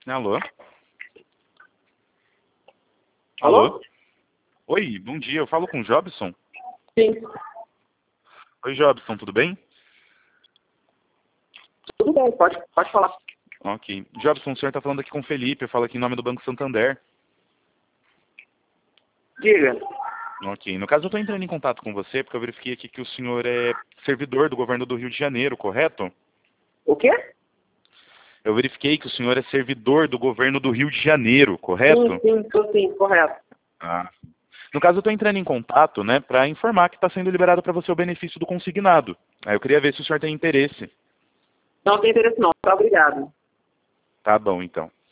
Alô? Alô? Oi, bom dia. Eu falo com o Jobson? Sim. Oi, Jobson, tudo bem? Tudo bem, pode falar. Ok. Jobson, o senhor está falando aqui com o Felipe. Eu falo aqui em nome do Banco Santander. Diga. Ok. No caso, eu estou entrando em contato com você porque eu verifiquei aqui que o senhor é servidor do governo do Rio de Janeiro, correto? O quê? Eu verifiquei que o senhor é servidor do governo do Rio de Janeiro, correto? Sim, correto. Ah. No caso, eu estou entrando em contato, né, para informar que está sendo liberado para você o benefício do consignado. Aí eu queria ver se o senhor tem interesse. Não tem interesse não, tá obrigado. Tá bom, então.